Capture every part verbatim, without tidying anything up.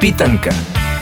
Питанка.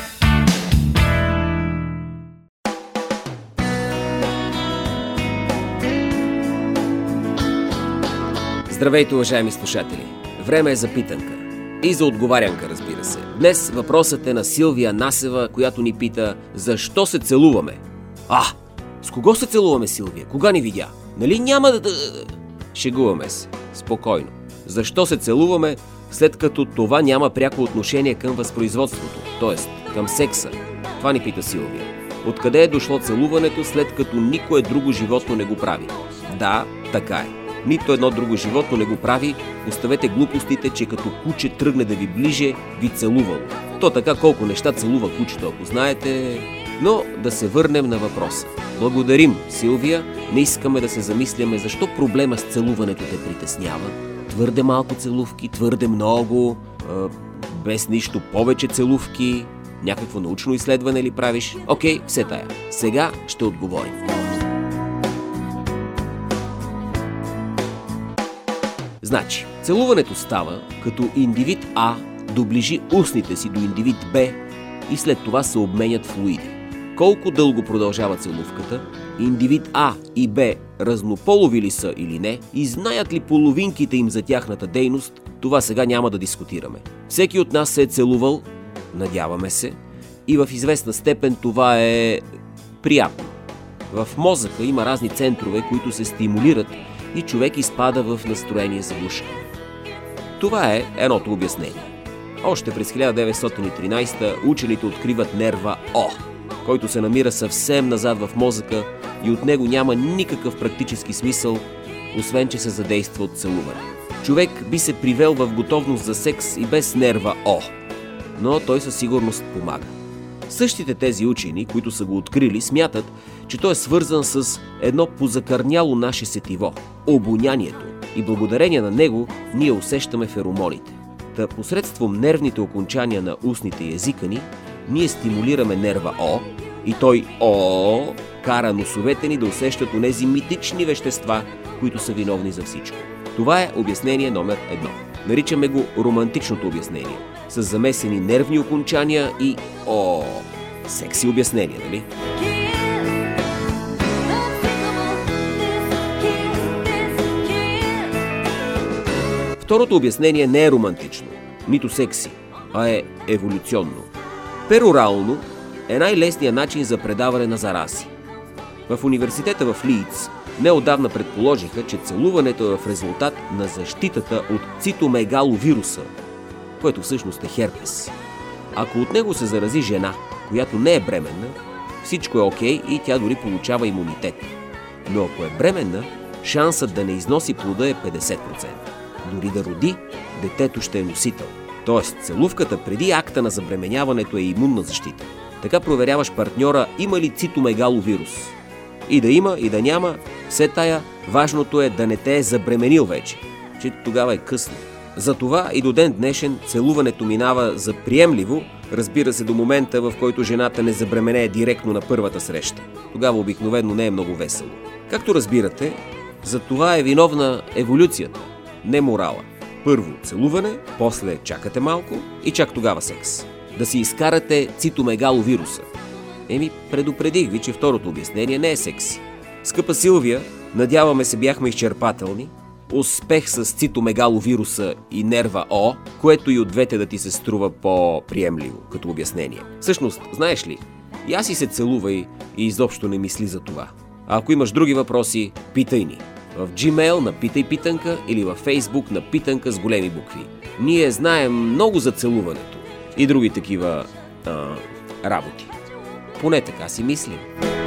Здравейте, уважаеми слушатели! Време е за питанка. И за отговарянка, разбира се. Днес въпросът е на Силвия Насева, която ни пита: защо се целуваме? А, с кого се целуваме, Силвия? Кога ни видя? Нали няма да... Шегуваме се. Спокойно. Защо се целуваме, след като това няма пряко отношение към възпроизводството, т.е. към секса? Това ни пита Силвия. Откъде е дошло целуването, след като никое друго животно не го прави? Да, така е. Нито едно друго животно не го прави. Оставете глупостите, че като куче тръгне да ви ближе, ви целувало. То така колко неща целува кучето, ако знаете. Но да се върнем на въпроса. Благодарим, Силвия. Не искаме да се замисляме защо проблема с целуването те притеснява. Твърде малко целувки, твърде много, а, без нищо повече целувки. Някакво научно изследване ли правиш? Окей, все тая. Сега ще отговорим. Значи, целуването става, като индивид А доближи устните си до индивид Б и след това се обменят флуиди. Колко дълго продължава целувката, индивид А и Б разнополови ли са или не и знаят ли половинките им за тяхната дейност, това сега няма да дискутираме. Всеки от нас се е целувал, надяваме се, и в известна степен това е приятно. В мозъка има разни центрове, които се стимулират и човек изпада в настроение за гушкане. Това е едното обяснение. Още през хиляда деветстотин и тринадесета учените откриват нерва О, който се намира съвсем назад в мозъка и от него няма никакъв практически смисъл, освен че се задейства от целуване. Човек би се привел в готовност за секс и без нерва О, но той със сигурност помага. Същите тези учени, които са го открили, смятат, че той е свързан с едно позакърняло наше сетиво – обонянието, и благодарение на него ние усещаме феромоните. Та посредством нервните окончания на устните и езика ни, ние стимулираме нерва О и той О кара носовете ни да усещат онези митични вещества, които са виновни за всичко. Това е обяснение номер едно. Наричаме го романтичното обяснение, с замесени нервни окончания и О, секси обяснение, нали? Второто обяснение не е романтично, нито секси, а е еволюционно. Перорално е най-лесният начин за предаване на зарази. В университета в Лийдс неотдавна предположиха, че целуването е в резултат на защитата от цитомегаловируса, което всъщност е херпес. Ако от него се зарази жена, която не е бременна, всичко е окей и тя дори получава имунитет. Но ако е бременна, шансът да не износи плода е петдесет процента. Дори да роди, детето ще е носител. Тоест, целувката преди акта на забременяването е имунна защита. Така проверяваш партньора има ли цитомегаловирус. И да има, и да няма, все тая, важното е да не те е забременил вече, че тогава е късно. Затова и до ден днешен целуването минава за приемливо, разбира се, до момента, в който жената не забременее директно на първата среща. Тогава обикновено не е много весело. Както разбирате, за това е виновна еволюцията, не морала. Първо целуване, после чакате малко и чак тогава секс. Да си изкарате цитомегаловируса. Еми, предупредих ви, че второто обяснение не е секси. Скъпа Силвия, надяваме се бяхме изчерпателни. Успех с цитомегаловируса и нерва О, което и от двете да ти се струва по-приемливо като обяснение. Всъщност, знаеш ли, и аз и се целувай и изобщо не мисли за това. А ако имаш други въпроси, питай ни. В Gmail на Питай Питанка или във Facebook на Питанка с големи букви. Ние знаем много за целуването и други такива а, работи. Поне така си мислим.